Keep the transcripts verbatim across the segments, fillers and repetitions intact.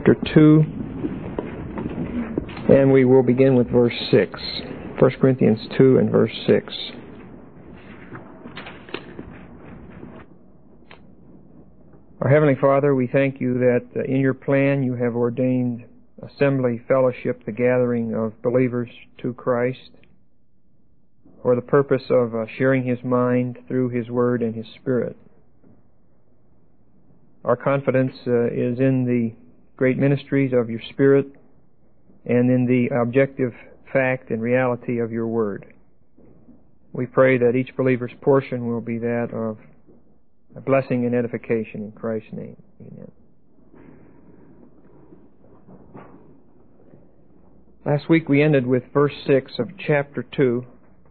chapter two, and we will begin with verse six. First Corinthians two and verse six. Our Heavenly Father, we thank you that uh, in your plan you have ordained assembly, fellowship, the gathering of believers to Christ for the purpose of uh, sharing His mind through His Word and His Spirit. Our confidence uh, is in the great ministries of your Spirit and in the objective fact and reality of your Word. We pray that each believer's portion will be that of a blessing and edification in Christ's name. Amen. Last week we ended with verse six of chapter two,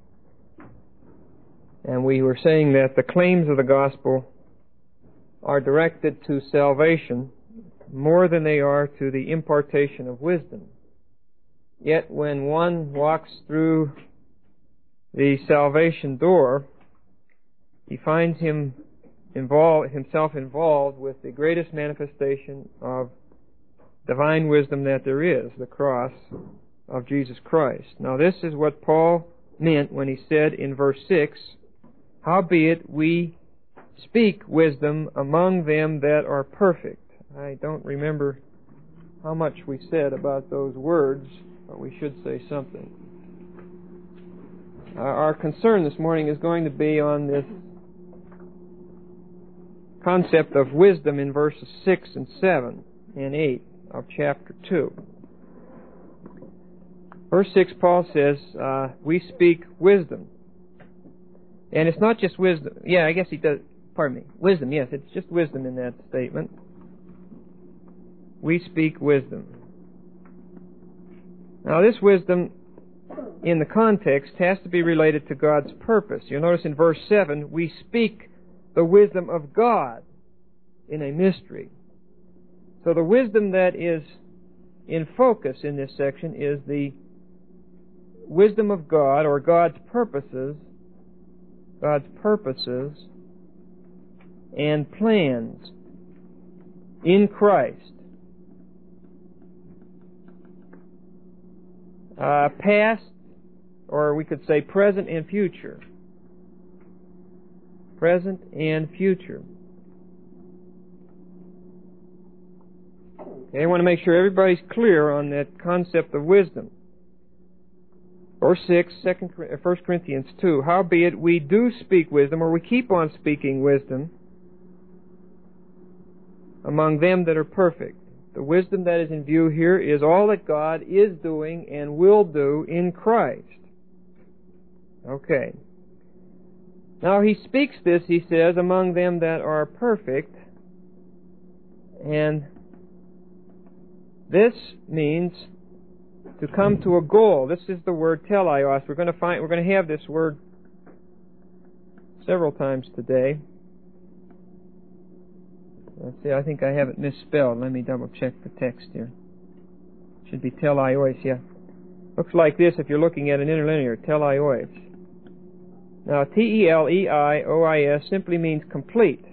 and we were saying that the claims of the gospel are directed to salvation more than they are to the impartation of wisdom. Yet when one walks through the salvation door, he finds him involved, himself involved with the greatest manifestation of divine wisdom that there is, the cross of Jesus Christ. Now this is what Paul meant when he said in verse six, "Howbeit we speak wisdom among them that are perfect." I don't remember how much we said about those words, but we should say something. Uh, our concern this morning is going to be on this concept of wisdom in verses six and seven and eight of chapter two. Verse six, Paul says, uh, we speak wisdom. And it's not just wisdom. Yeah, I guess he does. Pardon me. Wisdom, yes, it's just wisdom in that statement. We speak wisdom. Now, this wisdom, in the context, has to be related to God's purpose. You'll notice in verse seven, we speak the wisdom of God in a mystery. So the wisdom that is in focus in this section is the wisdom of God, or God's purposes, God's purposes and plans in Christ. Uh, past, or we could say present and future. Present and future. Okay, I want to make sure everybody's clear on that concept of wisdom. Verse six, First Corinthians two, "Howbeit we do speak wisdom," or we keep on speaking wisdom, "among them that are perfect." The wisdom that is in view here is all that God is doing and will do in Christ. Okay. Now he speaks this, he says, among them that are perfect, and this means to come to a goal. This is the word teleos. We're going to find, we're going to have this word several times today. Let's see, I think I have it misspelled. Let me double check the text here. It should be teleiois, yeah. Looks like this if you're looking at an interlinear, teleiois. Now, T E L E I O I S simply means complete.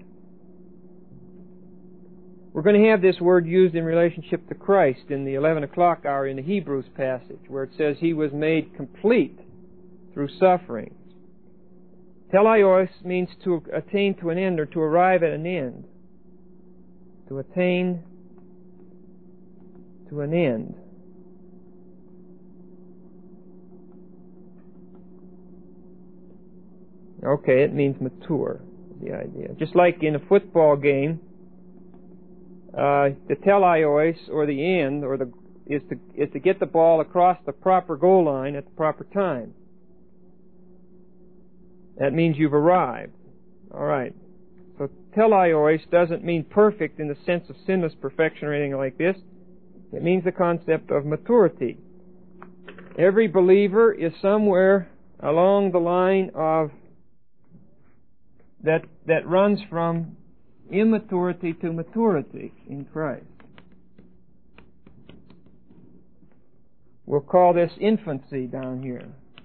We're going to have this word used in relationship to Christ in the eleven o'clock hour in the Hebrews passage, where it says He was made complete through sufferings. Teleos means to attain to an end, or to arrive at an end. To attain to an end. Okay, it means mature, the idea. Just like in a football game, uh, the teleos, or the end, or the is to is to get the ball across the proper goal line at the proper time. That means you've arrived. All right. So teleos doesn't mean perfect in the sense of sinless perfection or anything like this. It means the concept of maturity. Every believer is somewhere along the line of that that runs from immaturity to maturity in Christ. We'll call this infancy down here.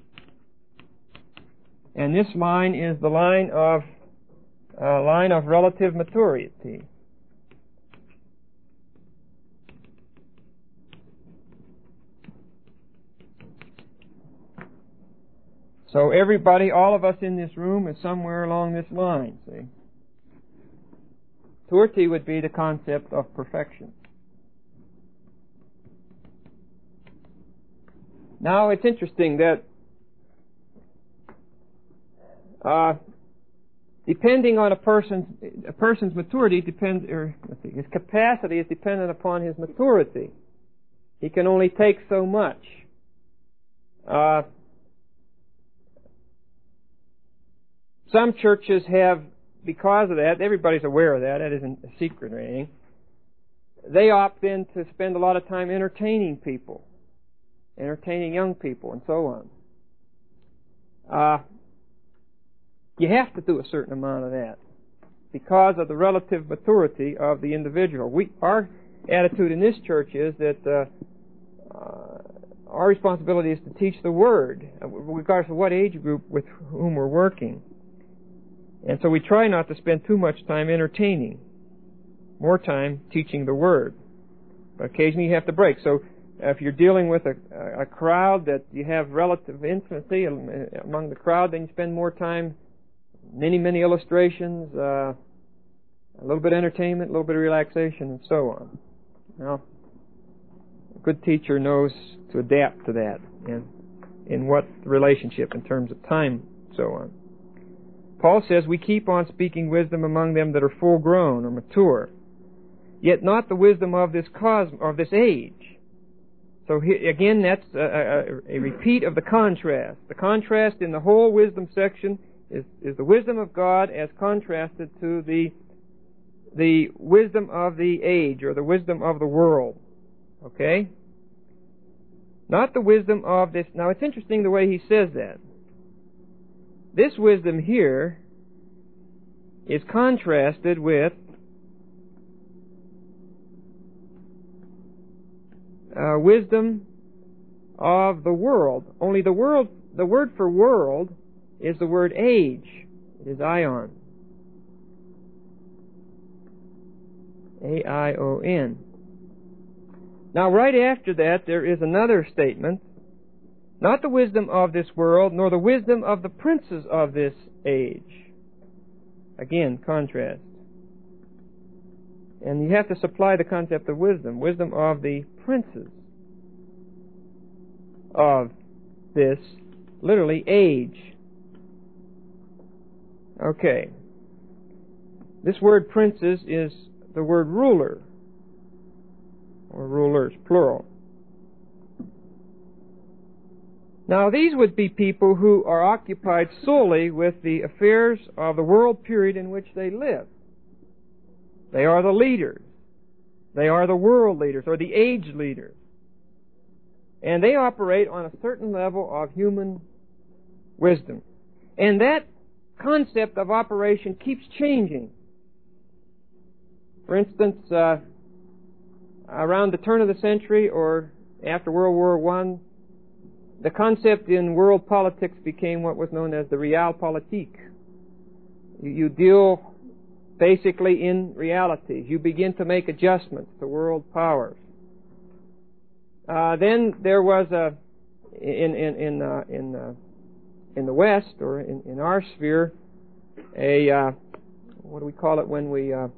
And this line is the line of uh, line of relative maturity. So everybody, all of us in this room is somewhere along this line, see. Maturity would be the concept of perfection. Now, it's interesting that uh, depending on a person's a person's maturity depends, or let's see, his capacity is dependent upon his maturity. He can only take so much. Uh, some churches have, because of that, everybody's aware of that, that isn't a secret or anything, they opt in to spend a lot of time entertaining people, entertaining young people, and so on. Uh, you have to do a certain amount of that because of the relative maturity of the individual. We, our attitude in this church is that uh, uh, our responsibility is to teach the Word, regardless of what age group with whom we're working. And so we try not to spend too much time entertaining, more time teaching the Word. But occasionally you have to break. So if you're dealing with a, a crowd that you have relative intimacy among the crowd, then you spend more time, many, many illustrations, uh, a little bit of entertainment, a little bit of relaxation, and so on. Now, a good teacher knows to adapt to that and in what relationship in terms of time, so on. Paul says, we keep on speaking wisdom among them that are full grown or mature, yet not the wisdom of this cosmos, of this age. So he, again, that's a, a, a repeat of the contrast. The contrast in the whole wisdom section is, is the wisdom of God as contrasted to the the wisdom of the age or the wisdom of the world. Okay? Not the wisdom of this. Now, it's interesting the way he says that. This wisdom here is contrasted with uh, wisdom of the world. Only the world, the word for world is the word age. It is aion. A I O N. Now, right after that, there is another statement. Not the wisdom of this world, nor the wisdom of the princes of this age. Again, contrast. And you have to supply the concept of wisdom. Wisdom of the princes of this, literally, age. Okay. This word princes is the word ruler, or rulers, plural. Now, these would be people who are occupied solely with the affairs of the world period in which they live. They are the leaders. They are the world leaders, or the age leaders. And they operate on a certain level of human wisdom. And that concept of operation keeps changing. For instance, uh, around the turn of the century or after World War One, the concept in world politics became what was known as the realpolitik. You, you deal basically in realities. You begin to make adjustments to world powers. Uh, then there was a in in in uh, in uh, in the West or in, in our sphere a uh, what do we call it when we uh,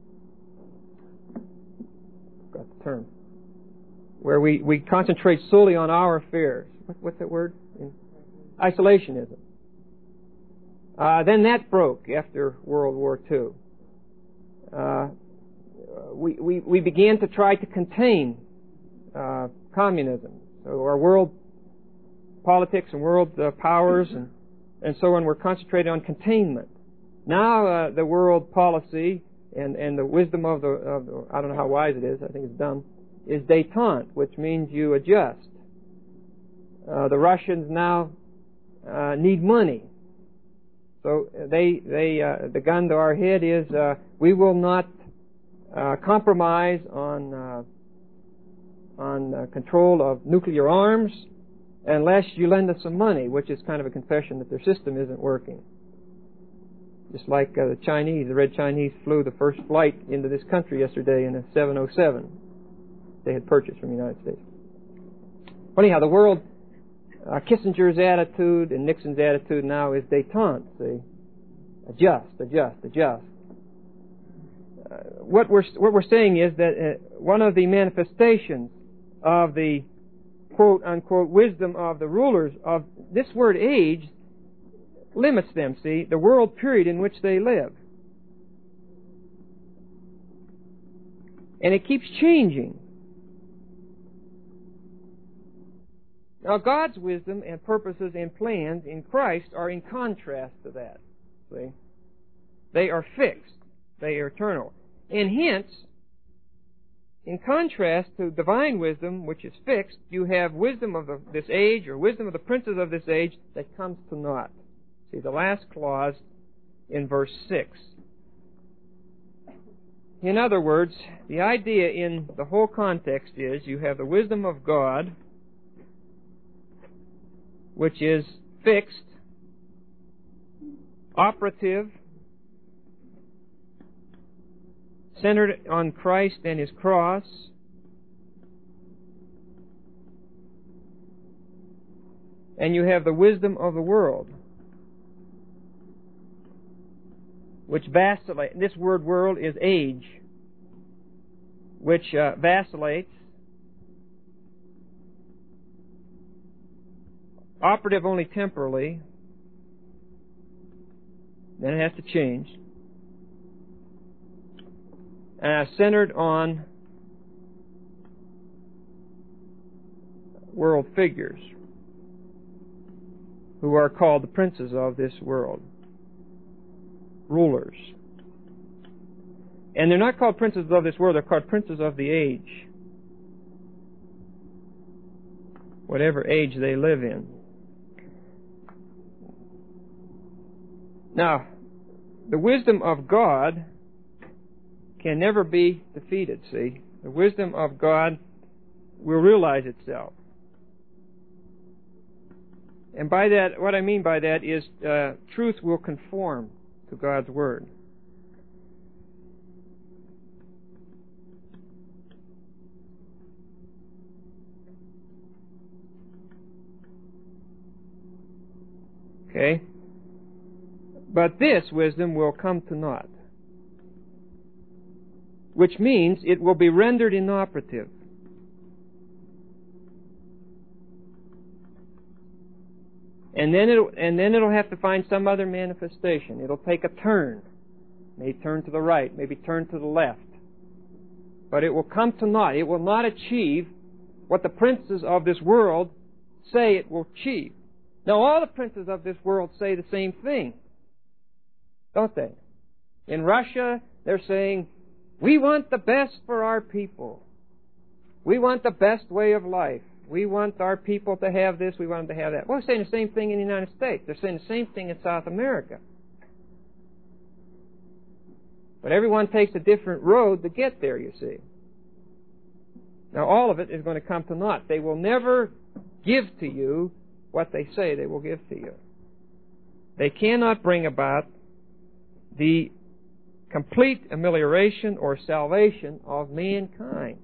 got the term where we, we concentrate solely on our affairs. What, what's that word? Isolationism. Uh, then that broke after World War Two. Uh, we, we we began to try to contain uh, communism. So our world politics and world uh, powers and and so on were concentrated on containment. Now uh, the world policy and and the wisdom of the, of the I don't know how wise it is. I think it's dumb. Is détente, which means you adjust. Uh, the Russians now uh, need money, so they they uh, the gun to our head is uh, we will not uh, compromise on uh, on uh, control of nuclear arms unless you lend us some money, which is kind of a confession that their system isn't working. Just like uh, the Chinese, the Red Chinese flew the first flight into this country yesterday in a seven oh seven they had purchased from the United States. But anyhow, the world Uh, Kissinger's attitude and Nixon's attitude now is détente, see? Adjust, adjust, adjust. Uh, what we're what we're saying is that uh, one of the manifestations of the quote-unquote wisdom of the rulers of this word age limits them, see, the world period in which they live. And it keeps changing. Now, God's wisdom and purposes and plans in Christ are in contrast to that. See? They are fixed. They are eternal. And hence, in contrast to divine wisdom, which is fixed, you have wisdom of the, this age, or wisdom of the princes of this age, that comes to naught. See, the last clause in verse six. In other words, the idea in the whole context is you have the wisdom of God, which is fixed, operative, centered on Christ and His cross, and you have the wisdom of the world, which vacillates. This word world is age, which uh, vacillates, operative only temporarily, then it has to change, uh, centered on world figures who are called the princes of this world, rulers. And they're not called princes of this world, they're called princes of the age, whatever age they live in. Now, the wisdom of God can never be defeated, see? The wisdom of God will realize itself. And by that, what I mean by that is uh, truth will conform to God's Word. Okay? But this wisdom will come to naught, which means it will be rendered inoperative. And then it'll, and then it'll have to find some other manifestation. It'll take a turn. Maybe turn to the right, maybe turn to the left. But it will come to naught. It will not achieve what the princes of this world say it will achieve. Now, all the princes of this world say the same thing, don't they? In Russia, they're saying, we want the best for our people. We want the best way of life. We want our people to have this, we want them to have that. Well, they're saying the same thing in the United States. They're saying the same thing in South America. But everyone takes a different road to get there, you see. Now, all of it is going to come to naught. They will never give to you what they say they will give to you. They cannot bring about the complete amelioration or salvation of mankind.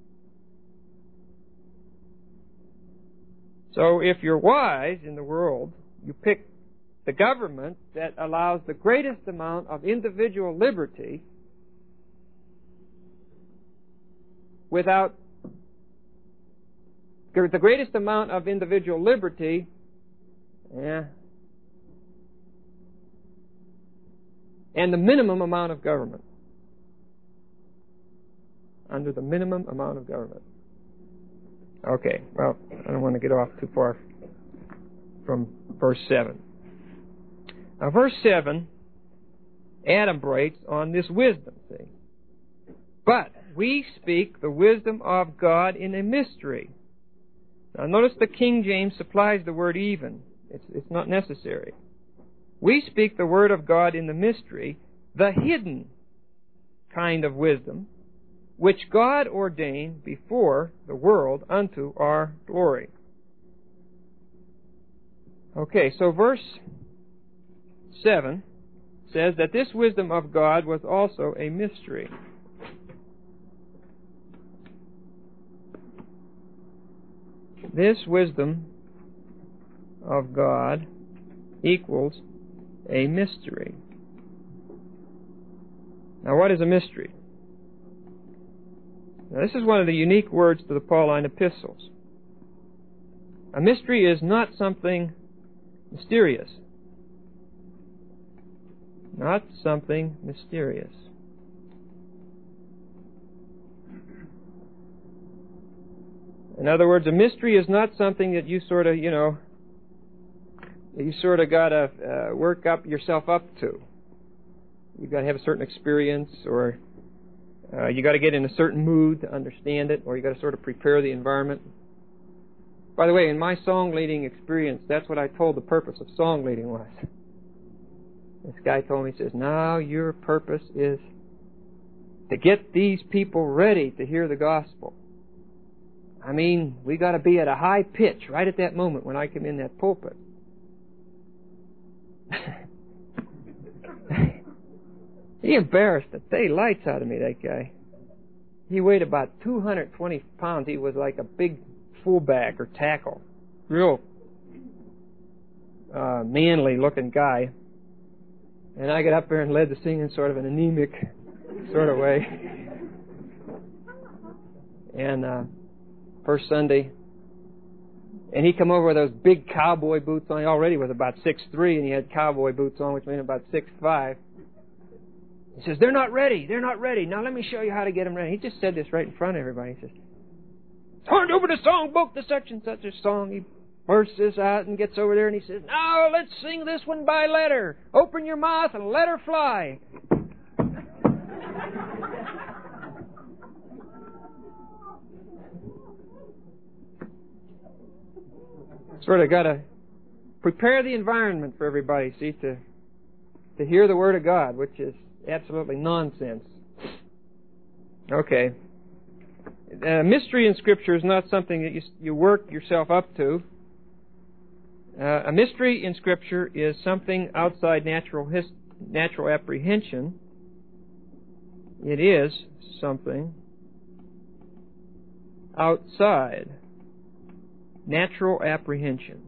So if you're wise in the world, you pick the government that allows the greatest amount of individual liberty without the greatest amount of individual liberty, yeah, and the minimum amount of government. Under the minimum amount of government. Okay, well, I don't want to get off too far from verse seven. Now, verse seven adumbrates on this wisdom, see. But we speak the wisdom of God in a mystery. Now, notice the King James supplies the word even. It's, it's not necessary. We speak the word of God in the mystery, the hidden kind of wisdom, which God ordained before the world unto our glory. Okay, so verse seven says that this wisdom of God was also a mystery. This wisdom of God equals a mystery. Now, what is a mystery? Now, this is one of the unique words to the Pauline epistles. A mystery is not something mysterious. Not something mysterious. In other words, a mystery is not something that you sort of, you know, you sort of got to uh, work up yourself up to. You've got to have a certain experience, or uh, you got to get in a certain mood to understand it, or you got to sort of prepare the environment. By the way, in my song leading experience, that's what I told the purpose of song leading was. This guy told me, he says, now your purpose is to get these people ready to hear the gospel. I mean, we got to be at a high pitch right at that moment when I come in that pulpit. He embarrassed the daylights out of me, that guy. He weighed about two hundred twenty pounds. He was like a big fullback or tackle. Real uh, manly-looking guy. And I got up there and led the singing sort of an anemic sort of way. And uh, first Sunday, and he come over with those big cowboy boots on. He already was about six three, and he had cowboy boots on, which made him about six five. He says, they're not ready. They're not ready. Now let me show you how to get them ready. He just said this right in front of everybody. He says, turn over the songbook, the such and such a song. He bursts this out and gets over there, and he says, now let's sing this one by letter. Open your mouth and let her fly. Sort of got to prepare the environment for everybody, see, to to hear the Word of God, which is absolutely nonsense. Okay. Uh, mystery in Scripture is not something that you, you work yourself up to. Uh, a mystery in Scripture is something outside natural his, natural apprehension. It is something outside natural apprehension.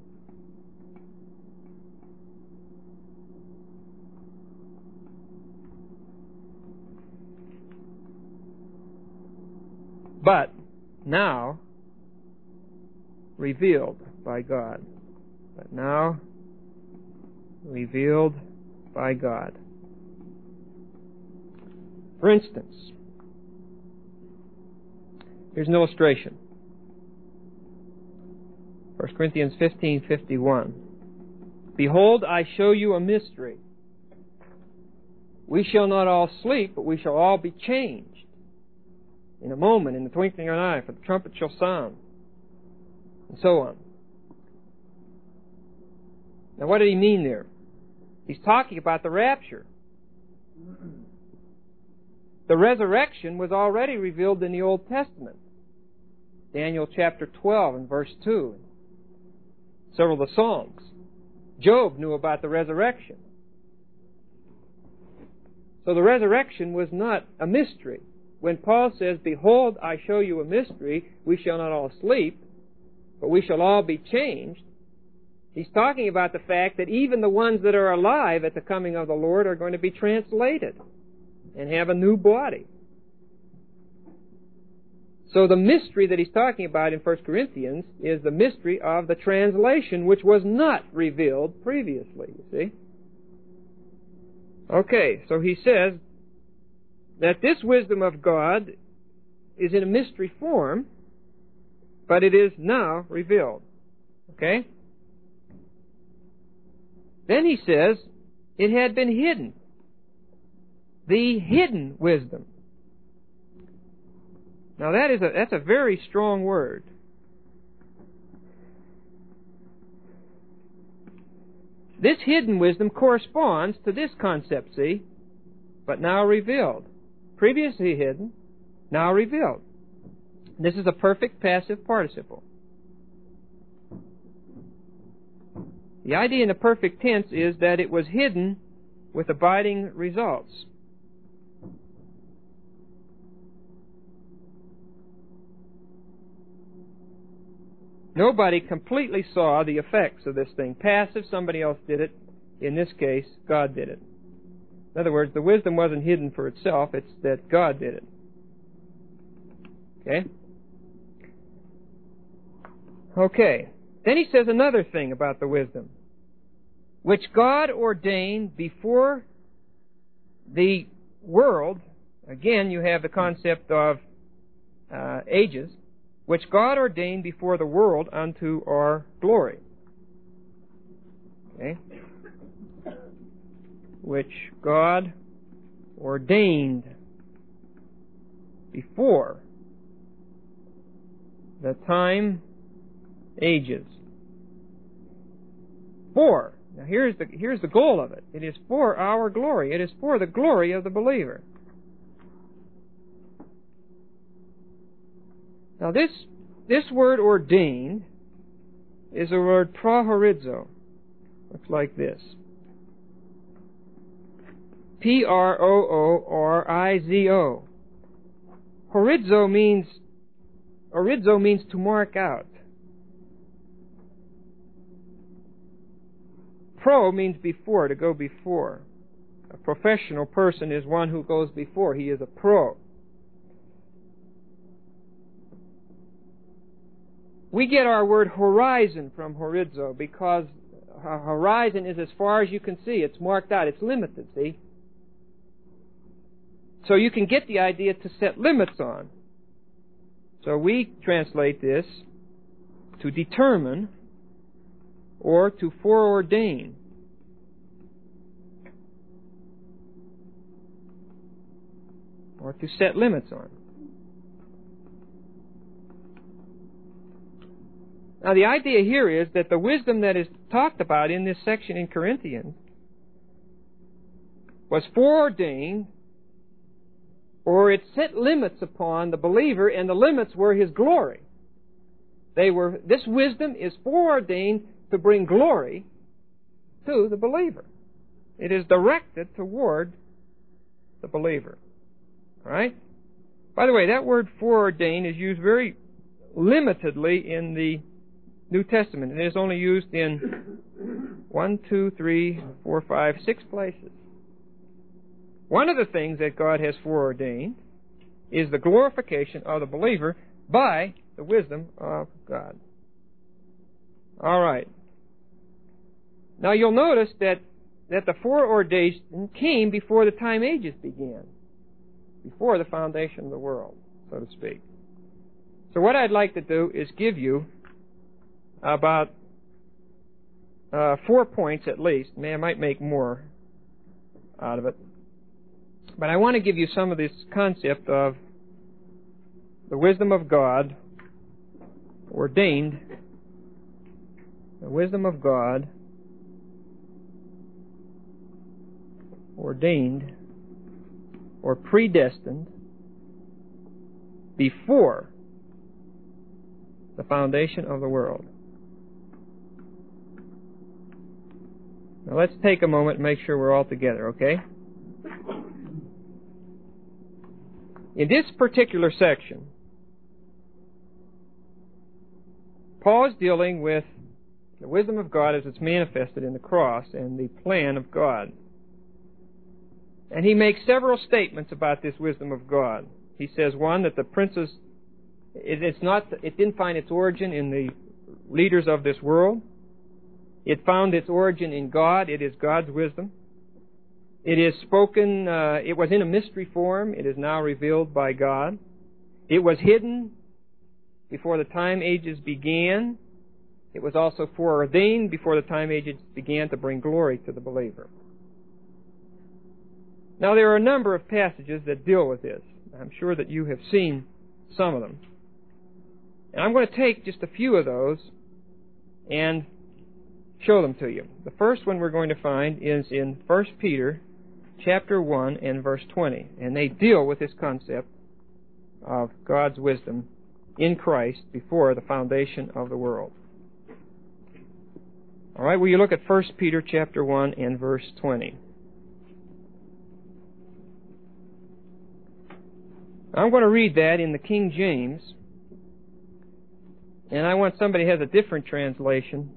But now revealed by God. But now revealed by God. For instance, here's an illustration. First Corinthians fifteen fifty-one. Behold, I show you a mystery. We shall not all sleep, but we shall all be changed. In a moment, in the twinkling of an eye, for the trumpet shall sound. And so on. Now what did he mean there? He's talking about the rapture. The resurrection was already revealed in the Old Testament. Daniel chapter twelve and verse two. Several of the Psalms. Job knew about the resurrection. So the resurrection was not a mystery. When Paul says, behold, I show you a mystery, we shall not all sleep, but we shall all be changed, he's talking about the fact that even the ones that are alive at the coming of the Lord are going to be translated and have a new body. So the mystery that he's talking about in First Corinthians is the mystery of the translation, which was not revealed previously, you see. Okay, so he says that this wisdom of God is in a mystery form, but it is now revealed. Okay? Then he says it had been hidden. The hidden wisdom. Now that is a, that's a very strong word. This hidden wisdom corresponds to this concept, see, but now revealed. Previously hidden, now revealed. This is a perfect passive participle. The idea in the perfect tense is that it was hidden with abiding results. Nobody completely saw the effects of this thing. Passive, somebody else did it. In this case, God did it. In other words, the wisdom wasn't hidden for itself, it's that God did it. Okay? Okay. Then he says another thing about the wisdom, which God ordained before the world. Again, you have the concept of uh, ages, which God ordained before the world unto our glory. Okay? Which God ordained before the time ages. For, now here's the, here's the goal of it. It is for our glory. It is for the glory of the believer. Now this, this word ordained is a word prohorizo. Looks like this. P R O O R I Z O. Horizo means, horizo means to mark out. Pro means before, to go before. A professional person is one who goes before. He is a pro. We get our word horizon from horizo because a horizon is as far as you can see. It's marked out. It's limited, see? So you can get the idea to set limits on. So we translate this to determine or to foreordain. Or to set limits on. Now the idea here is that the wisdom that is talked about in this section in Corinthians was foreordained, or it set limits upon the believer, and the limits were his glory. They were, this wisdom is foreordained to bring glory to the believer. It is directed toward the believer. All right? By the way, that word foreordained is used very limitedly in the New Testament. It is only used in one, two, three, four, five, six places. One of the things that God has foreordained is the glorification of the believer by the wisdom of God. All right. Now you'll notice that, that the foreordination came before the time ages began, before the foundation of the world, so to speak. So what I'd like to do is give you about uh, four points at least. I might make more out of it. But I want to give you some of this concept of the wisdom of God ordained, the wisdom of God ordained or predestined before the foundation of the world. Now let's take a moment and make sure we're all together, okay? In this particular section, Paul is dealing with the wisdom of God as it's manifested in the cross and the plan of God. And he makes several statements about this wisdom of God. He says, one, that the princes, it, it's not, it didn't find its origin in the leaders of this world. It found its origin in God. It is God's wisdom. It is spoken, uh, it was in a mystery form. It is now revealed by God. It was hidden before the time ages began. It was also foreordained before the time ages began to bring glory to the believer. Now, there are a number of passages that deal with this. I'm sure that you have seen some of them. And I'm going to take just a few of those and show them to you. The first one we're going to find is in First Peter chapter one and verse twenty. And they deal with this concept of God's wisdom in Christ before the foundation of the world. All right, will you look at First Peter chapter one and verse twenty? I'm going to read that in the King James. And I want somebody who has a different translation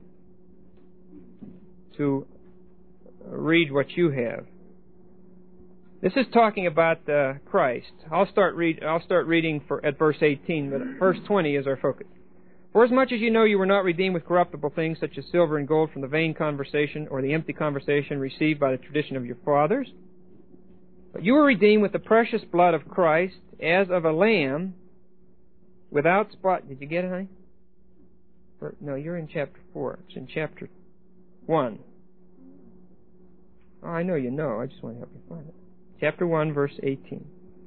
to read what you have. This is talking about uh, Christ. I'll start read. I'll start reading for at verse eighteen, but verse twenty is our focus. For as much as you know you were not redeemed with corruptible things such as silver and gold from the vain conversation or the empty conversation received by the tradition of your fathers, but you were redeemed with the precious blood of Christ as of a lamb without spot. Did you get it, honey? Or, no, you're in chapter four. It's in chapter one. Oh, I know you know. I just want to help you find it. Chapter one, verse eighteen.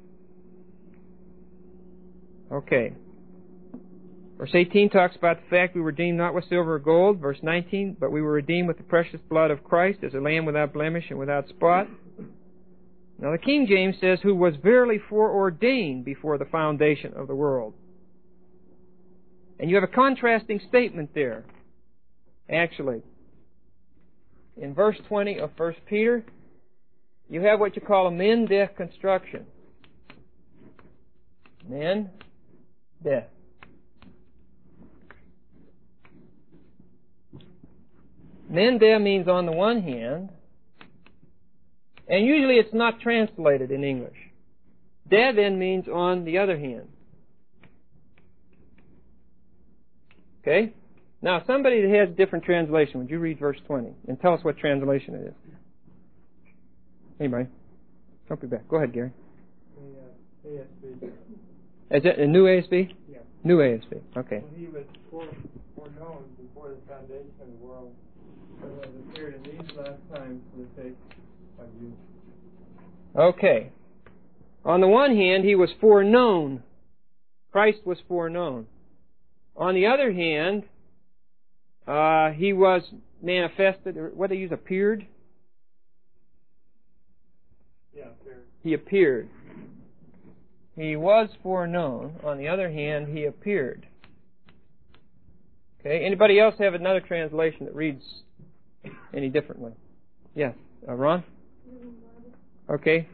Okay. Verse eighteen talks about the fact we were redeemed not with silver or gold. Verse nineteen, but we were redeemed with the precious blood of Christ as a lamb without blemish and without spot. Now the King James says, who was verily foreordained before the foundation of the world. And you have a contrasting statement there, actually. In verse twenty of First Peter, you have what you call a men de construction. Men de. Men de means on the one hand, and usually it's not translated in English. De then means on the other hand. Okay? Now, somebody that has a different translation, would you read verse twenty and tell us what translation it is? Anybody? Don't be back. Go ahead, Gary. The uh, A S B. Is it a new A S B? Yeah. New A S B. Okay. Well, he was foreknown before the foundation of the world, but has appeared in these last times for the sake of you. Okay. On the one hand, he was foreknown. Christ was foreknown. On the other hand, uh, he was manifested, or what they use, appeared? Yeah, appeared. He appeared. He was foreknown. On the other hand, he appeared. Okay. Anybody else have another translation that reads any differently? Yes. Uh, Ron? Okay.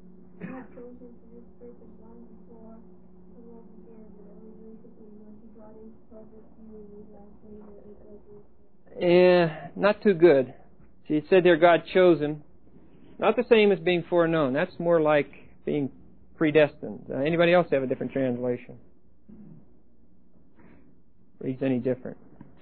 Yeah, not too good. She said there God chose him. Not the same as being foreknown. That's more like being predestined. Uh, anybody else have a different translation? Reads any different?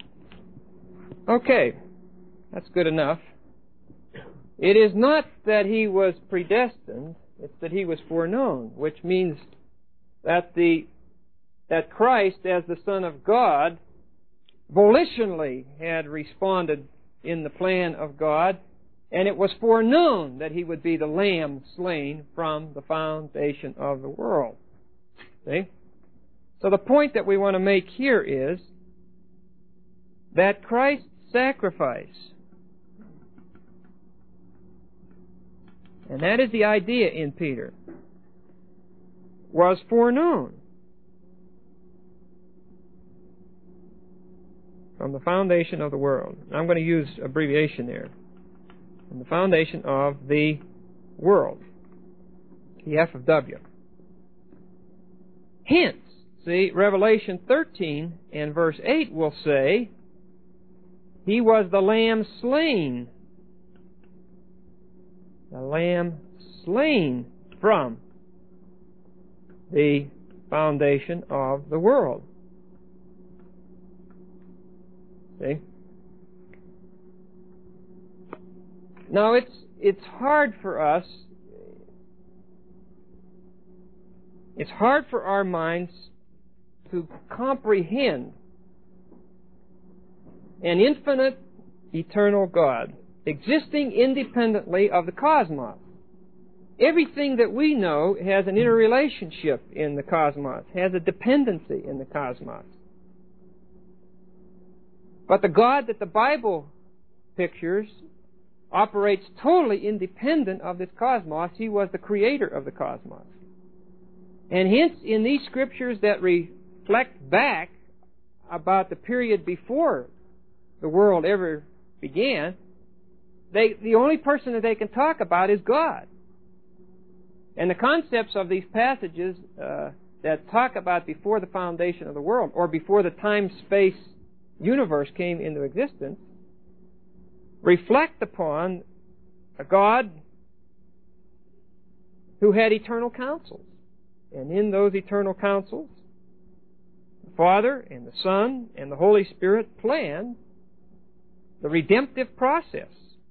Okay, that's good enough. It is not that he was predestined, it's that he was foreknown, which means that the that Christ, as the Son of God, volitionally had responded in the plan of God, and it was foreknown that he would be the Lamb slain from the foundation of the world. See? So the point that we want to make here is that Christ's sacrifice, and that is the idea in Peter, was foreknown from the foundation of the world. I'm going to use abbreviation there. From the foundation of the world. The F of W. Hence, see, Revelation thirteen and verse eight will say, he was the Lamb slain. The Lamb slain from the foundation of the world. See? Now, it's it's hard for us, it's hard for our minds to comprehend an infinite, eternal God existing independently of the cosmos. Everything that we know has an interrelationship in the cosmos, has a dependency in the cosmos. But the God that the Bible pictures operates totally independent of this cosmos. He was the creator of the cosmos. And hence, in these scriptures that reflect back about the period before the world ever began, they, the only person that they can talk about is God. And the concepts of these passages uh, that talk about before the foundation of the world, or before the time-space universe came into existence, reflect upon a God who had eternal counsels. And in those eternal counsels, the Father and the Son and the Holy Spirit planned the redemptive process.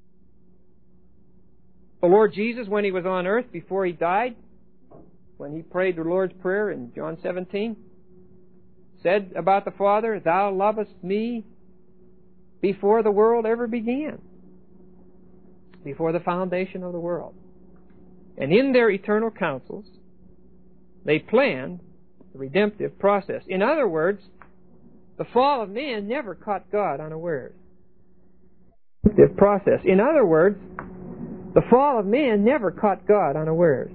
The Lord Jesus, when He was on earth, before He died, when He prayed the Lord's Prayer in John seventeen, said about the Father, "Thou lovest me before the world ever began," before the foundation of the world. And in their eternal counsels, they planned the redemptive process. In other words, the fall of man never caught God unawares. Redemptive process. In other words, the fall of man never caught God unawares.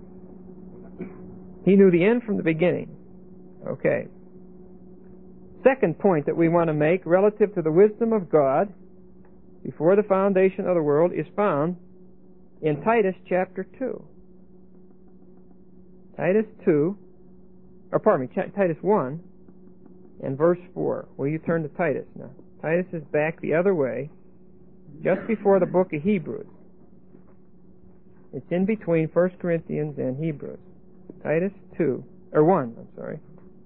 He knew the end from the beginning. Okay. Second point that we want to make relative to the wisdom of God before the foundation of the world is found in Titus chapter two. Titus two, or pardon me, Titus one and verse four. Will you turn to Titus now? Titus is back the other way, just before the book of Hebrews. It's in between First Corinthians and Hebrews. Titus two, or one, I'm sorry.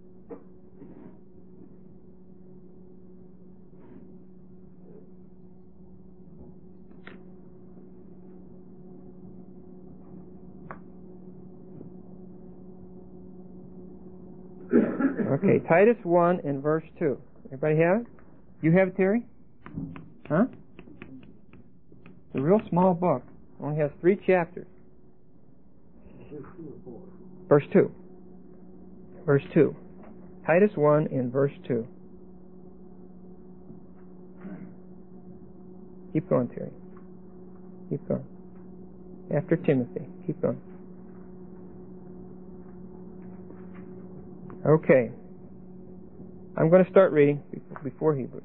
Okay, Titus one and verse two. Everybody have it? You have it, Terry? Huh? It's a real small book. It only has three chapters. Verse two. Verse two. Titus one and verse two. Keep going, Terry. Keep going. After Timothy. Keep going. Okay. I'm going to start reading before Hebrews.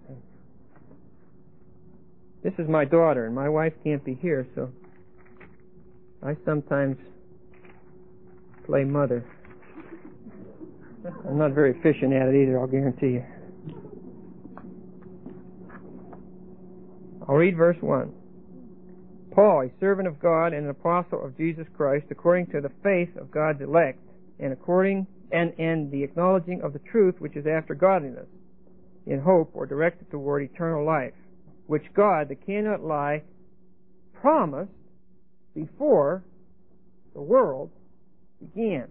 This is my daughter, and my wife can't be here, so I sometimes play mother. I'm not very efficient at it either, I'll guarantee you. I'll read verse one. Paul, a servant of God and an apostle of Jesus Christ, according to the faith of God's elect, and according and, and the acknowledging of the truth which is after godliness, in hope or directed toward eternal life, which God, that cannot lie, promised before the world began.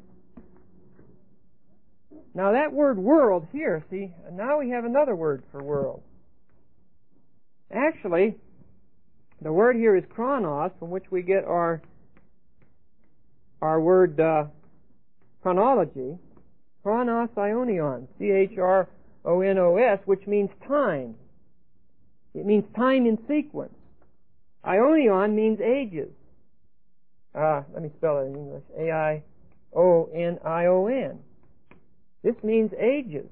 Now that word world here, see, now we have another word for world. Actually, the word here is chronos, from which we get our our word uh, chronology. Chronos ionion, C H R O N O S, which means time. It means time in sequence. Ionion means ages. Uh, let me spell it in English. A I O N I O N. This means ages.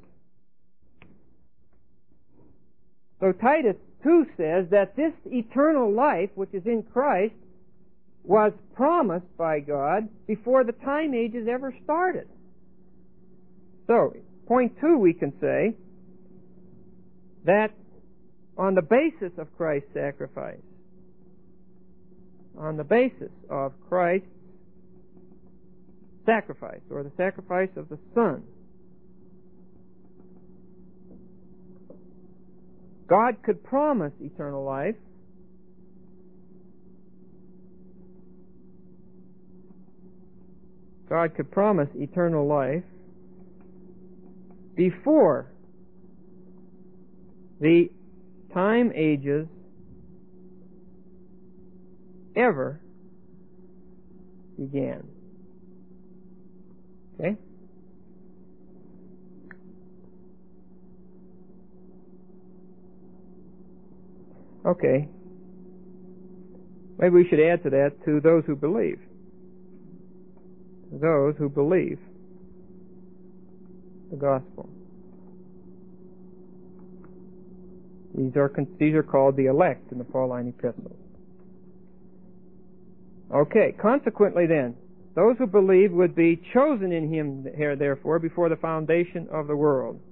So Titus two says that this eternal life, which is in Christ, was promised by God before the time ages ever started. So, point two, we can say that on the basis of Christ's sacrifice, on the basis of Christ's sacrifice, or the sacrifice of the Son, God could promise eternal life God could promise eternal life before the time ages ever began. Okay? Okay. Maybe we should add to that, to those who believe. To those who believe the gospel. These are these are called the elect in the Pauline epistles. Okay, consequently then, those who believe would be chosen in him, therefore, before the foundation of the world.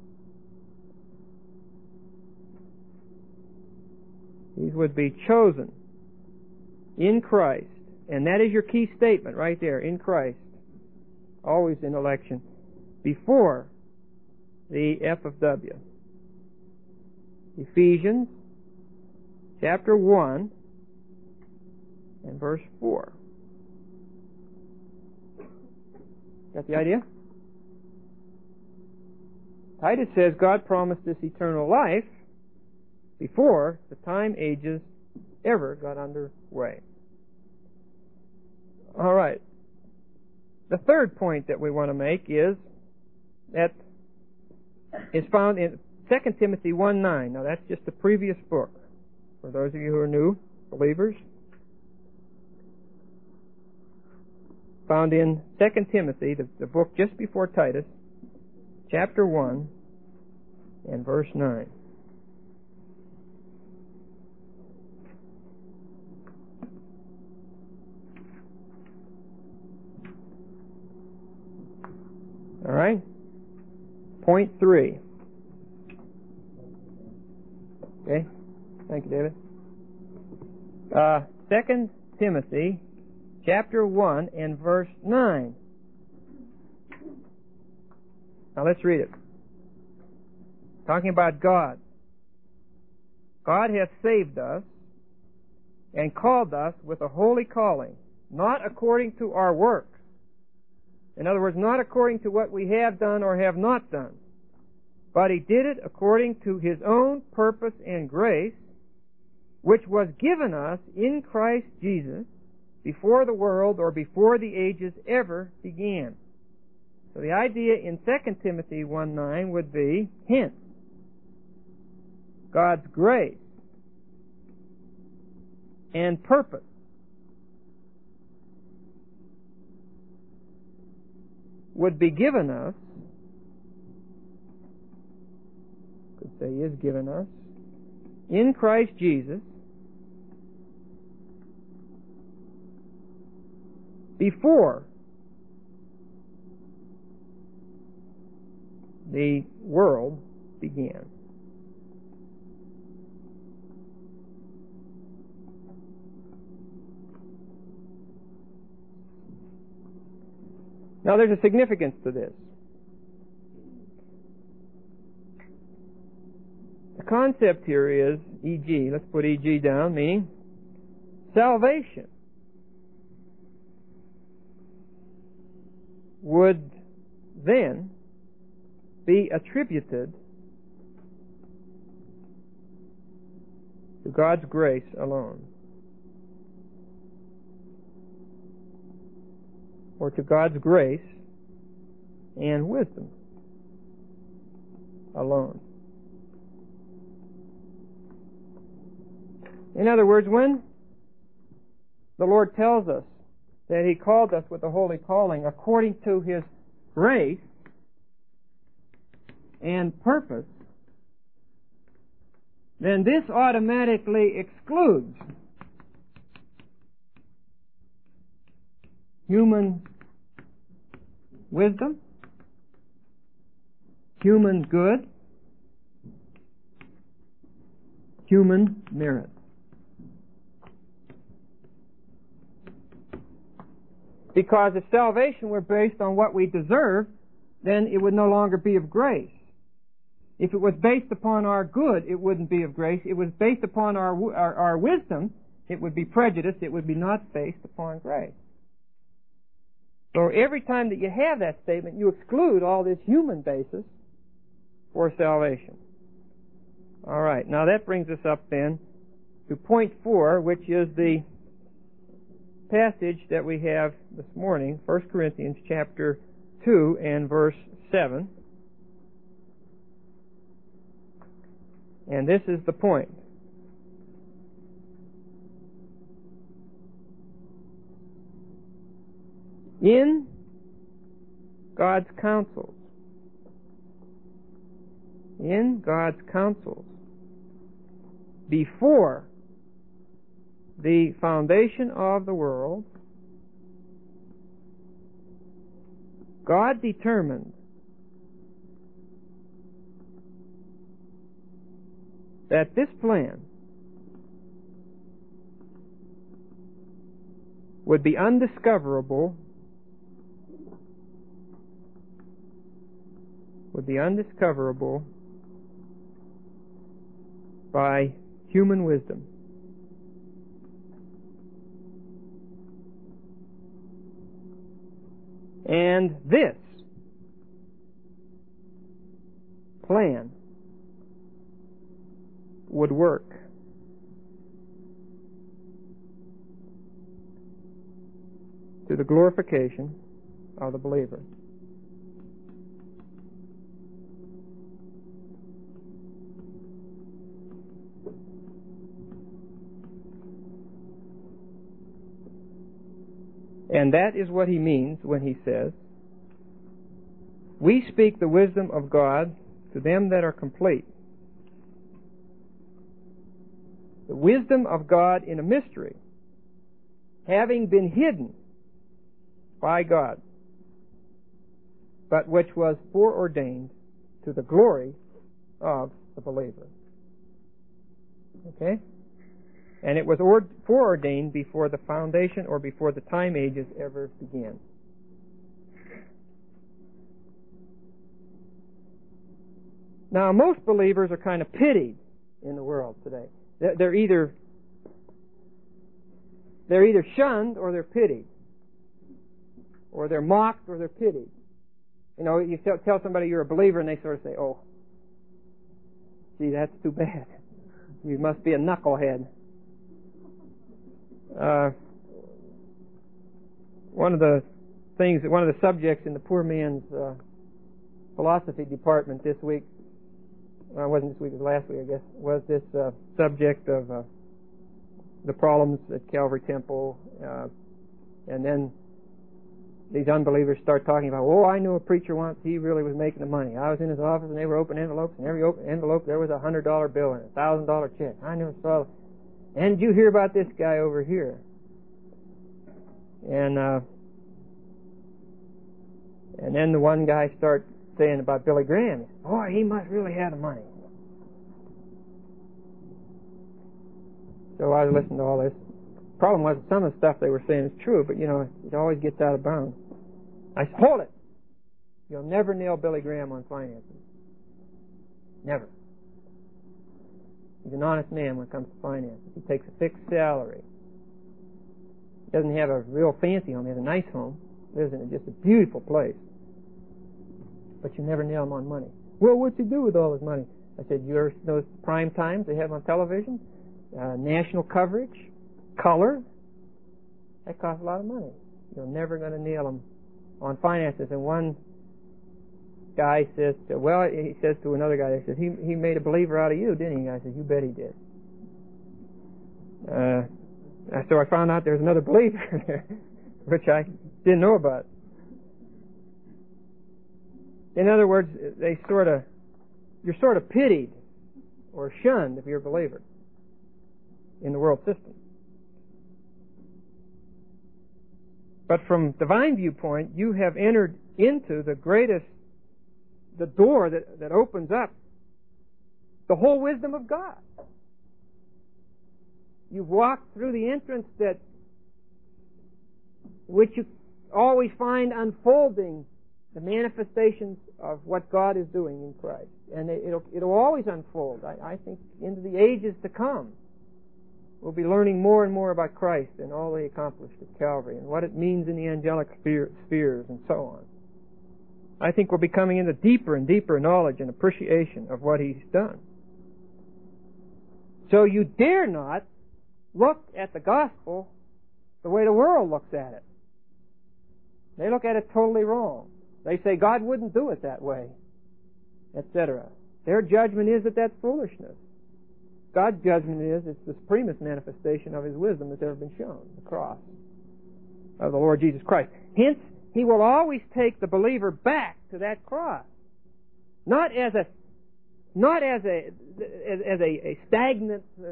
These would be chosen in Christ. And that is your key statement right there, in Christ. Always in election. Before the F of W. Ephesians chapter one and verse four. Got the idea? Titus says God promised this eternal life before the time ages ever got underway. All right. The third point that we want to make is that is found in Second Timothy one nine. Now that's just the previous book. For those of you who are new believers. Found in Second Timothy, the, the book just before Titus, chapter one and verse nine. All right? Point three. Okay? Thank you, David. Uh, Second Timothy, chapter one and verse nine. Now let's read it. Talking about God. God hath saved us and called us with a holy calling, not according to our works. In other words, not according to what we have done or have not done, but He did it according to His own purpose and grace, which was given us in Christ Jesus before the world or before the ages ever began. So the idea in Second Timothy one nine would be, hence, God's grace and purpose would be given us, could say is given us, in Christ Jesus before the world began. Now there's a significance to this. The concept here is E G, let's put E G down, meaning salvation would then be attributed to God's grace alone, or to God's grace and wisdom alone. In other words, when the Lord tells us that He called us with a holy calling according to His grace and purpose, then this automatically excludes human wisdom, human good, human merit. Because if salvation were based on what we deserve, then it would no longer be of grace. If it was based upon our good, it wouldn't be of grace. If it was based upon our, our, our wisdom, it would be prejudice. It would be not based upon grace. So every time that you have that statement, you exclude all this human basis for salvation. All right, now that brings us up then to point four, which is the passage that we have this morning, First Corinthians chapter two and verse seven. And this is the point. In God's counsels, in God's counsels, before the foundation of the world, God determined that this plan would be undiscoverable, would be undiscoverable by human wisdom. And this plan would work to the glorification of the believer. And that is what he means when he says, "We speak the wisdom of God to them that are complete." The wisdom of God in a mystery, having been hidden by God, but which was foreordained to the glory of the believer. Okay? And it was foreordained before the foundation or before the time ages ever began. Now, most believers are kind of pitied in the world today. They're either they're either shunned or they're pitied, or they're mocked or they're pitied. You know, you tell somebody you're a believer, and they sort of say, "Oh, gee, that's too bad. You must be a knucklehead." Uh, one of the things, one of the subjects in the poor man's uh, philosophy department this week, well, it wasn't this week, it was last week, I guess, was this uh, subject of uh, the problems at Calvary Temple, uh, and then these unbelievers start talking about, "Oh, I knew a preacher once, he really was making the money. I was in his office and they were open envelopes, and every open envelope there was a hundred dollar bill and a thousand dollar check. I never saw it. And did you hear about this guy over here?" And uh, and then the one guy starts saying about Billy Graham. "Boy, he must really have the money." So I was listening to all this. Problem was, some of the stuff they were saying is true, but you know, it always gets out of bounds. I said, "Hold it! You'll never nail Billy Graham on finances. Never. He's an honest man when it comes to finances. He takes a fixed salary. He doesn't have a real fancy home. He has a nice home. Lives in just a beautiful place. But you never nail him on money." "Well, what'd you do with all his money?" I said, "You ever notice the prime times they have on television? Uh, national coverage, color. That costs a lot of money. You're never going to nail them on finances." And one guy says, to, well, he says to another guy, he says, he, he made a believer out of you, didn't he? I said, "You bet he did." Uh, so I found out there's another believer there, which I didn't know about. In other words, they sort of, you're sort of pitied or shunned if you're a believer in the world system. But from divine viewpoint, you have entered into the greatest, the door that, that opens up the whole wisdom of God. You've walked through the entrance that, which you always find unfolding the manifestations of what God is doing in Christ. And it'll, it'll always unfold. I, I think into the ages to come, we'll be learning more and more about Christ and all he accomplished at Calvary and what it means in the angelic spheres and so on. I think we're becoming into deeper and deeper knowledge and appreciation of what he's done. So you dare not look at the gospel the way the world looks at it. They look at it totally wrong. They say God wouldn't do it that way, et cetera. Their judgment is that that's foolishness. God's judgment is it's the supremest manifestation of his wisdom that's ever been shown, the cross of the Lord Jesus Christ. Hence, he will always take the believer back to that cross, not as a not as a as, as a, a stagnant uh,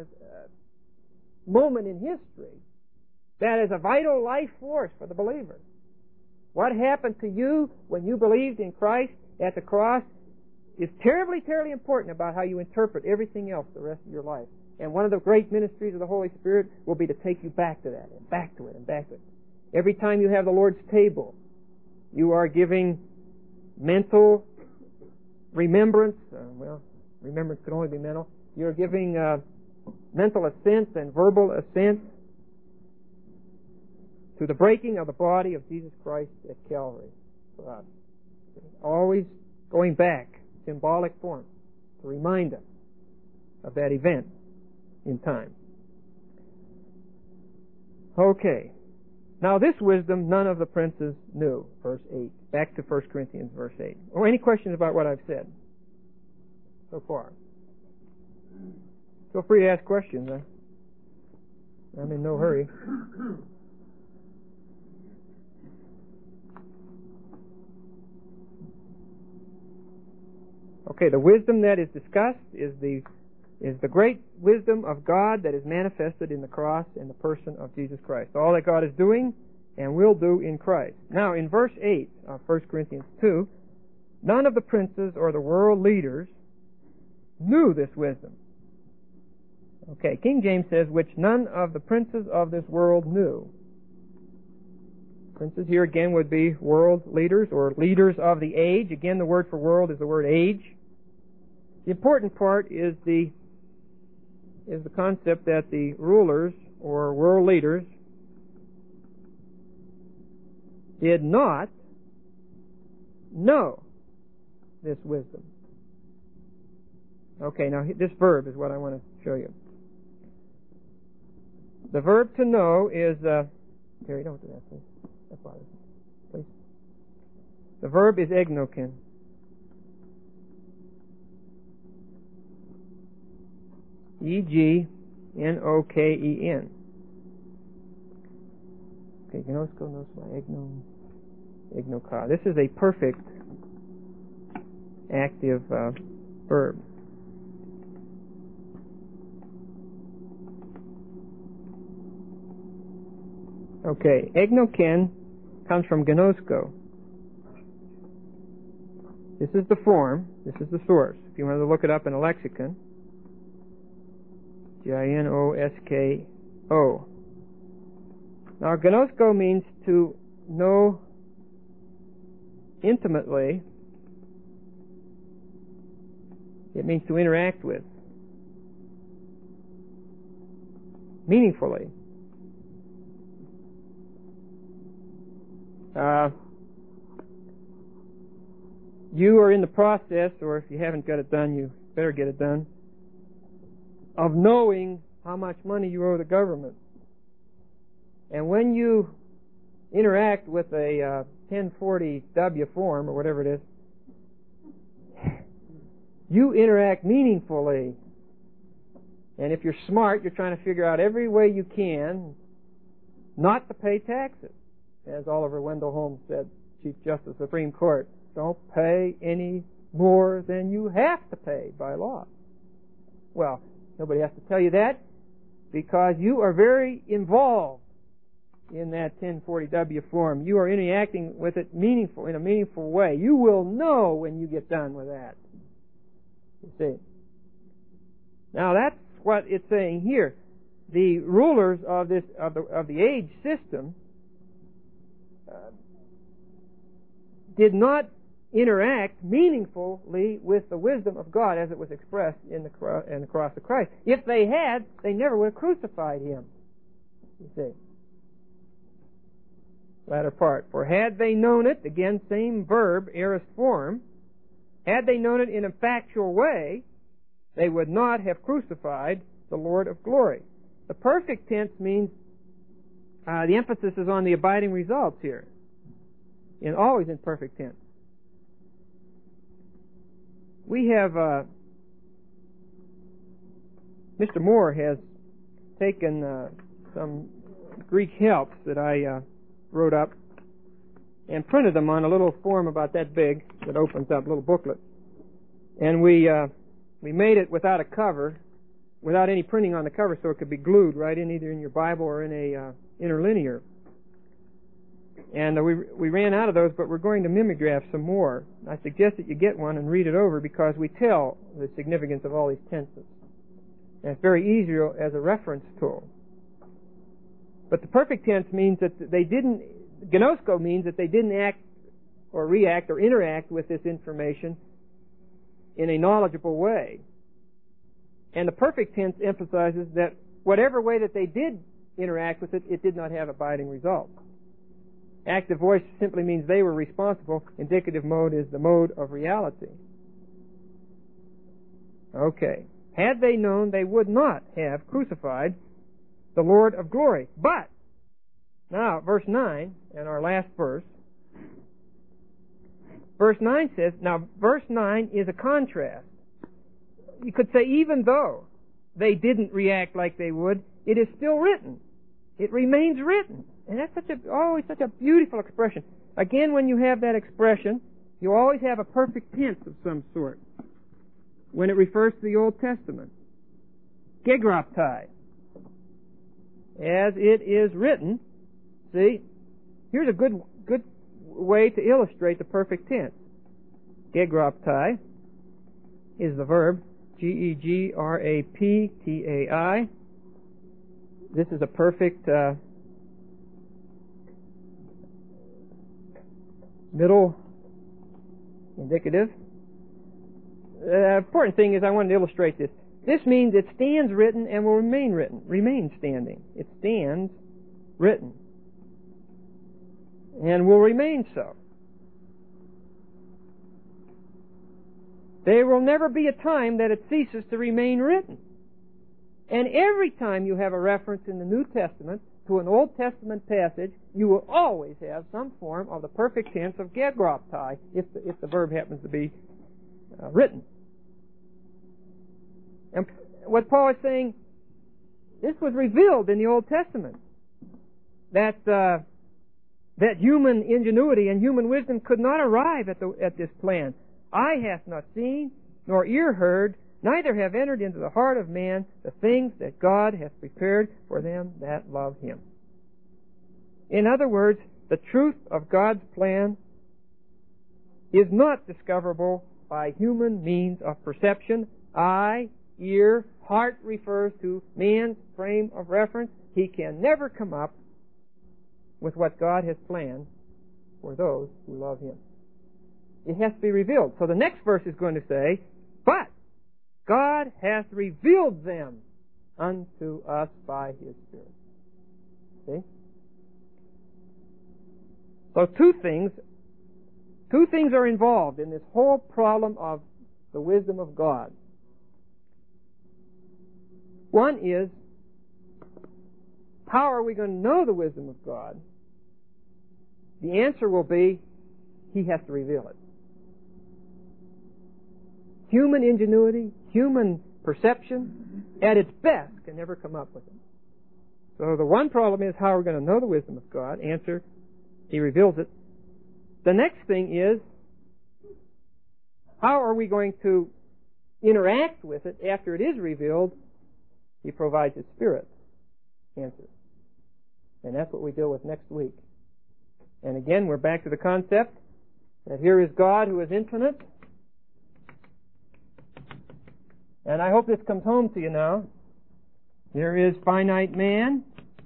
moment in history, that is a vital life force for the believer. What happened to you when you believed in Christ at the cross is terribly, terribly important about how you interpret everything else the rest of your life. And one of the great ministries of the Holy Spirit will be to take you back to that, and back to it, and back to it. Every time you have the Lord's table, you are giving mental remembrance. Uh, well, remembrance can only be mental. You're giving uh, mental assent and verbal assent to the breaking of the body of Jesus Christ at Calvary for us. Always going back, symbolic form, to remind us of that event in time. Okay. Now this wisdom none of the princes knew, verse eight. Back to First Corinthians, verse eight. Or any questions about what I've said so far? Feel free to ask questions. I'm in no hurry. Okay, the wisdom that is discussed is the is the great wisdom of God that is manifested in the cross and the person of Jesus Christ. All that God is doing and will do in Christ. Now, in verse eight of First Corinthians two, none of the princes or the world leaders knew this wisdom. Okay, King James says, which none of the princes of this world knew. Princes here again would be world leaders or leaders of the age. Again, the word for world is the word age. The important part is the is the concept that the rulers or world leaders did not know this wisdom. Okay, now this verb is what I want to show you. The verb to know is, uh, Terry, don't do that, please. That bothers me. Please. The verb is egnoken. E G N O K E N. Okay, gnosko, nosma, egno, egnoka. This is a perfect active uh, verb. Okay, egnoken comes from gnosko. This is the form. This is the source. If you want to look it up in a lexicon, G I N O S K O. Now, gnosko means to know intimately. It means to interact with meaningfully. Uh, you are in the process, or if you haven't got it done, you better get it done, of knowing how much money you owe the government. And when you interact with a uh, ten forty W form, or whatever it is, you interact meaningfully. And if you're smart, you're trying to figure out every way you can not to pay taxes. As Oliver Wendell Holmes said, Chief Justice of the Supreme Court, don't pay any more than you have to pay by law. Well, nobody has to tell you that, because you are very involved in that ten forty W form. You are interacting with it meaningful, in a meaningful way. You will know when you get done with that. You see. Now that's what it's saying here. The rulers of this of the of the age system uh, did not interact meaningfully with the wisdom of God as it was expressed in the, cro- in the cross of Christ. If they had, they never would have crucified Him. You see. Latter part. For had they known it, again, same verb, aorist form, had they known it in a factual way, they would not have crucified the Lord of glory. The perfect tense means uh, the emphasis is on the abiding results here. And always in perfect tense. We have, uh, Mister Moore has taken uh, some Greek helps that I uh, wrote up and printed them on a little form about that big that opens up, a little booklet. And we uh, we made it without a cover, without any printing on the cover, so it could be glued right in either in your Bible or in a uh, interlinear. And uh, we we ran out of those, but we're going to mimeograph some more. I suggest that you get one and read it over because we tell the significance of all these tenses. And it's very easy as a reference tool. But the perfect tense means that they didn't, gnosko means that they didn't act or react or interact with this information in a knowledgeable way. And the perfect tense emphasizes that whatever way that they did interact with it, it did not have abiding results. Active voice simply means they were responsible. Indicative mode is the mode of reality. Okay. Had they known, they would not have crucified the Lord of glory. But, now, verse nine, and our last verse. Verse nine says, now, verse nine is a contrast. You could say, even though they didn't react like they would, it is still written. It remains written. And that's such a, always such a beautiful expression. Again, when you have that expression, you always have a perfect tense of some sort when it refers to the Old Testament. Gegroptai. As it is written, see, here's a good good way to illustrate the perfect tense. Gegroptai is the verb, G E G R A P T A I. This is a perfect uh, middle indicative. The uh, important thing is I wanted to illustrate this. This means it stands written and will remain written, remain standing. It stands written and will remain so. There will never be a time that it ceases to remain written. And every time you have a reference in the New Testament to an Old Testament passage, you will always have some form of the perfect tense of gegroptai, if the, if the verb happens to be uh, written. And what Paul is saying, this was revealed in the Old Testament, that uh, that human ingenuity and human wisdom could not arrive at the at this plan. Eye hath not seen, nor ear heard, neither have entered into the heart of man the things that God hath prepared for them that love Him. In other words, the truth of God's plan is not discoverable by human means of perception. Eye, ear, heart refers to man's frame of reference. He can never come up with what God has planned for those who love Him. It has to be revealed. So the next verse is going to say, but God hath revealed them unto us by His Spirit. See? So two things, two things are involved in this whole problem of the wisdom of God. One is, how are we going to know the wisdom of God? The answer will be, He has to reveal it. Human ingenuity, human perception, at its best, can never come up with it. So the one problem is, how are we going to know the wisdom of God? Answer, He reveals it. The next thing is, how are we going to interact with it after it is revealed? He provides His Spirit. Answer. And that's what we deal with next week. And again, we're back to the concept that here is God who is infinite. And I hope this comes home to you now. Here is finite man.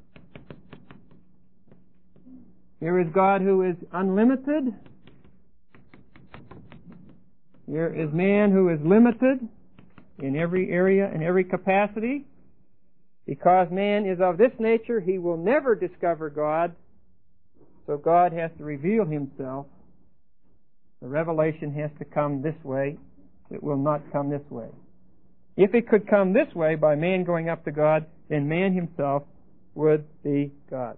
Here is God who is unlimited. Here is man who is limited in every area and every capacity. Because man is of this nature, he will never discover God. So God has to reveal Himself. The revelation has to come this way. It will not come this way. If it could come this way, by man going up to God, then man himself would be God.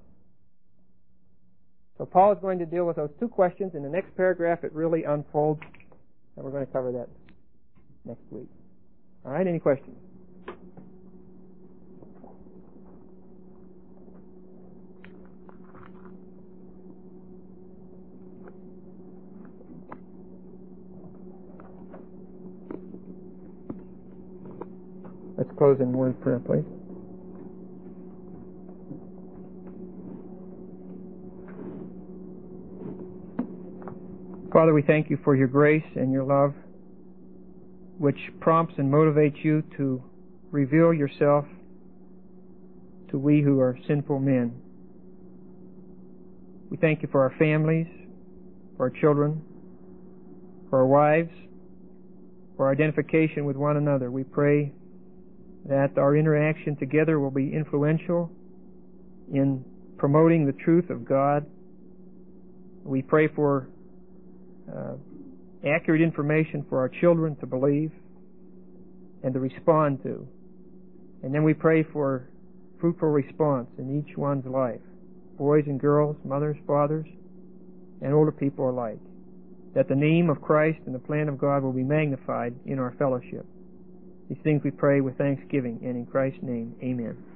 So Paul is going to deal with those two questions. In the next paragraph, it really unfolds, and we're going to cover that next week. All right, any questions? Let's close in word prayer, please. Father, we thank you for your grace and your love, which prompts and motivates you to reveal yourself to we who are sinful men. We thank you for our families, for our children, for our wives, for our identification with one another. We pray that our interaction together will be influential in promoting the truth of God. We pray for uh, accurate information for our children to believe and to respond to. And then we pray for fruitful response in each one's life, boys and girls, mothers, fathers, and older people alike, that the name of Christ and the plan of God will be magnified in our fellowship. These things we pray with thanksgiving, and in Christ's name, amen.